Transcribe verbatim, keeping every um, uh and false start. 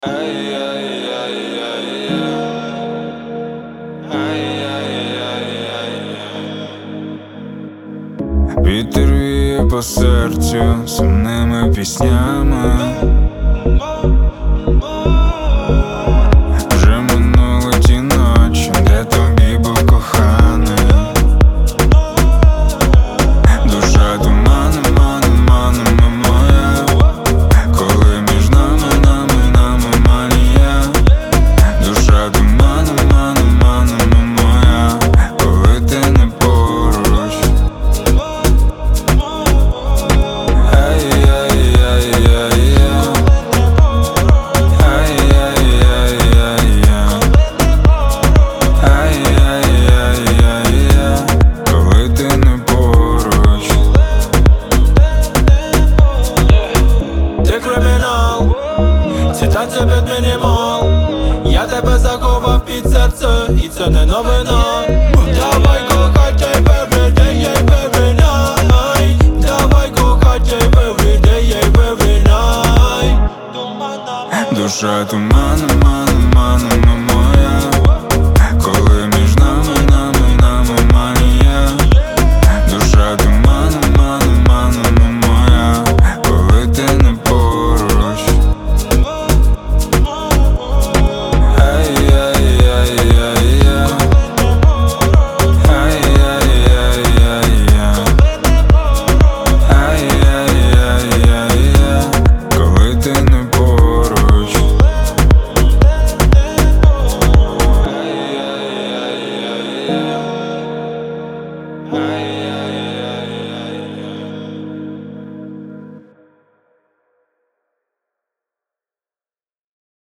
Вітер віє по серцю сумними піснями. Вже минули ті ночі, де тобі був коханий. Душа туманом, маном, маном моя, коли між нами, нами, нами манія. Душа туманом, маном, маном моя, коли ти не поруч. Коли ти не поруч. Ти кримінал, ці танці під мінімал. Я тебе заховав під серце, і це не новина. Давай кохать every day, every night. Давай кохать every day, every night. Душа туманом, маном, маном моя,